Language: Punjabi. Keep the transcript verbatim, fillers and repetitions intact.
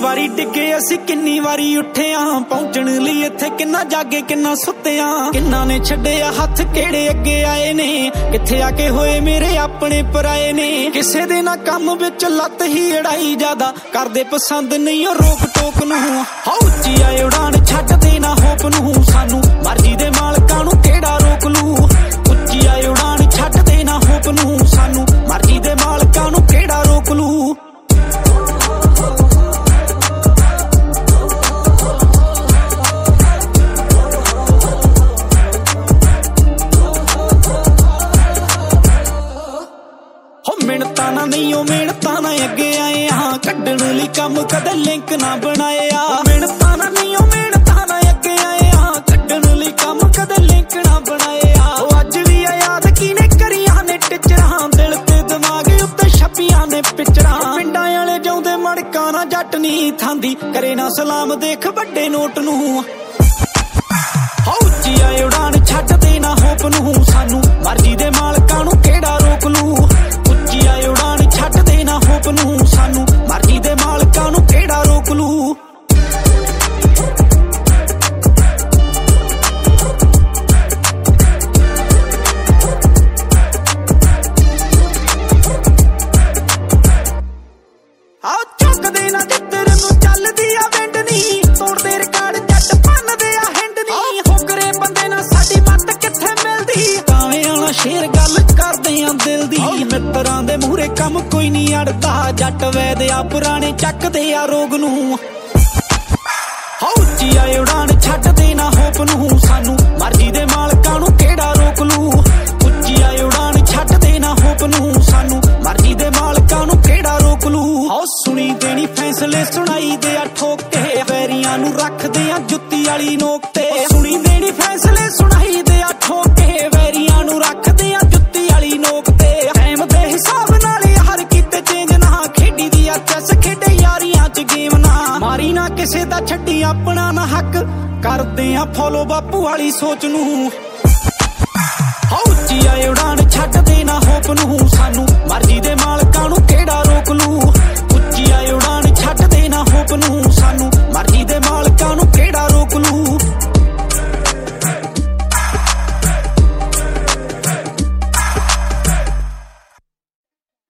ਵਾਰੀ ਡਿੱਗੇ ਅਸੀਂ ਕਿੰਨੀ ਵਾਰੀ ਉੱਠੇ ਆਂ ਪਹੁੰਚਣ ਲਈ ਇੱਥੇ ਕਿੰਨਾ ਜਾਗੇ ਕਿੰਨਾ ਸੁੱਤੇ ਆਂ ਕਿੰਨਾ ਨੇ ਛੱਡਿਆ ਹੱਥ ਕਿਹੜੇ ਅੱਗੇ ਆਏ ਨੇ ਕਿੱਥੇ ਆ ਕੇ ਹੋਏ ਮੇਰੇ ਆਪਣੇ ਪਰਾਏ ਨੇ ਕਿਸੇ ਦੇ ਨਾ ਕੰਮ ਵਿੱਚ ਲੱਤ ਹੀ ਅੜਾਈ ਜ਼ਿਆਦਾ ਕਰਦੇ ਪਸੰਦ ਨਹੀਂ ਉਹ ਰੋਕ ਟੋਕ ਨੂੰ ਹਾਂ ਉੱਚੀ ਆਏ ਉਡਾਨ ਛੱਡਦੇ ਨਾ ਹੋਪ ਨੂੰ ਸਾਨੂੰ ਮਰਜ਼ੀ ਦੇ ਮਾਲਕਾਂ ਨੂੰ ਕਿਹੜਾ ਰੋਕ ਲੂ ਉੱਚੀ ਆਏ ਉਡਾਨ ਛੱਡਦੇ ਨਾ ਹੋਪ ਨੂੰ ਸਾਨੂੰ ਮਰਜ਼ੀ ਦੇ ਮਾਲਕਾਂ ਨੂੰ ਕਿਹੜਾ ਰੋਕ ਲੂ ਮਿਹਨਤਾਂ ਨਾ ਨਹੀਂ ਉਹ ਮਿਹਨਤਾਂ ਨਾ ਅੱਗੇ ਆਏ ਹਾਂ ਕੱਢਣ ਲਈ ਕੰਮ ਕਦੇ ਲਿੰਕ ਨਾ ਬਣਾਏ ਆ ਮਿਹਨਤਾਂ ਨਾ ਨਹੀਂ ਉਹ ਮਿਹਨਤਾਂ ਨਾ ਅੱਗੇ ਆਏ ਹਾਂ ਕੱਢਣ ਲਈ ਕੰਮ ਕਦੇ ਲਿੰਕ ਨਾ ਬਣਾਏ ਆ ਉਹ ਅੱਜ ਵੀ ਆ ਯਾਦ ਕਿਨੇ ਕਰੀਆਂ ਨੇ ਟਿਚਰਾਂ ਦਿਲ ਤੇ ਦਿਮਾਗ ਉੱਤੇ ਛਪੀਆਂ ਨੇ ਪਿਚਰਾਂ ਪਿੰਡਾਂ ਵਾਲੇ ਜਾਉਂਦੇ ਮੜਕਾਂ ਨਾ ਜੱਟ ਨਹੀਂ ਥਾਂਦੀ ਕਰੇ ਨਾ ਸਲਾਮ ਦੇਖ ਵੱਡੇ ਨੋਟ ਨੂੰ ਹਾਂ ਉੱਚੀ ਆਏ ਉਡਾਨ ਛੱਡਦੇ ਨਾ ਹੋਪ ਨੂੰ ਸਾਨੂੰ ਮਰਜ਼ੀ ਦੇ ਮਾਲਕਾਂ ਨੂੰ ਕਿਹੜਾ ਰੋਕ ਲੂ ਉੱਚੀ ਆਏ ਉਡਾਨ ਛੱਡਦੇ ਨਾ ਹੋਪ ਨੂੰ ਸਾਨੂੰ ਮਰਜ਼ੀ ਦੇ ਮਾਲਕਾਂ ਨੂੰ ਕਿਹੜਾ ਰੋਕ ਲੂ ਆ ਚੁੱਕਦੇ ਨਾ ਜਿੱਧਰ ਨੂੰ ਚੱਲਦੀ ਆ ਵਿੰਡ ਨੀ ਤੋੜਦੇ ਰਿਕਾਰਡ ਜੱਟ ਭੰਨਦੇ ਆ ਹਿੰਡ ਨੀ ਫੁਕਰੇ ਬੰਦੇ ਨਾਲ ਸਾਡੀ ਮੱਤ ਕਿੱਥੇ ਮਿਲਦੀ ਕਾਵੇਂ ਆਣਾ ਸ਼ੇਰ ਗੱਲ ਕਰਦੇ ਆ ਦਿਲ ਦੀ ਮਿੱਤਰਾਂ ਦੇ ਮੂਹਰੇ ਕੰਮ ਕੋਈ ਨਹੀਂ ਅੜਦਾ ਜੱਟ ਵੈਦ ਆ ਪੁਰਾਣੇ ਚੱਕਦੇ ਆ ਰੋਗ ਨੂੰ ਹਾਂ ਉੱਚੀ ਆਏ ਉਡਾਨ ਛੱਡਦੇ ਨਾ ਹੋਪ ਨੂੰ ਸਾਨੂੰ ਮਰਜ਼ੀ ਦੇ ਮਾਲਕਾਂ ਨੂੰ ਕਿਹੜਾ ਰੋਕ ਲੂ ਉੱਚੀ ਆਏ ਉਡਾਨ ਛੱਡਦੇ ਨਾ ਹੋਪ ਨੂੰ ਸਾਨੂੰ ਮਰਜ਼ੀ ਦੇ ਮਾਲਕਾਂ ਨੂੰ ਕਿਹੜਾ ਰੋਕ ਲੂ ਹਾਂ ਸੁਣੀ ਦੇਣੀ ਫੈਸਲੇ ਸੁਣਾਈ ਦੇ ਆ ਠੋਕ ਕੇ ਵੈਰੀਆਂ ਨੂੰ ਰੱਖਦੇ ਆ ਜੁੱਤੀ ਵਾਲੀ ਨੋਕ ਤੇ ਸੁਣੀ ਦੇਣੀ ਫੈਸਲੇ ਸੁਣਾਈ ਦੇ ਆ ਠੋਕ ਕੇ ਵੈਰੀਆਂ ਨੂੰ ਰੱਖਦੇ ਆ ਜੁੱਤੀ ਵਾਲੀ ਨੋਕ ਤੇ ਟਾਈਮ ਦੇ ਹਿਸਾਬ ਨਾਲ ਹਰ ਕਿਤੇ ਚੇਂਜ ਨਾ ਖੇਡੀ ਦੀ ਆ ਚੈਸ ਖੇਡੇ ਯਾਰੀਆਂ ਚ ਗੇਮ ਨਾ ਮਾਰੀ ਨਾ ਕਿਸੇ ਦਾ ਛੱਡੀ ਆਪਣਾ ਨਾ ਹੱਕ ਕਰਦੇ ਆ ਫੋਲੋ ਬਾਪੂ ਵਾਲੀ ਸੋਚ ਨੂੰ ਹਾਂ ਉੱਚੀ ਆਏ ਉਡਾਨ ਛੱਡਦੇ ਨਾ ਹੋਪ ਨੂੰ ਸਾਨੂੰ ਮਰਜ਼ੀ ਦੇ ਮਾਲਕਾਂ ਨੂੰ ਕਿਹੜਾ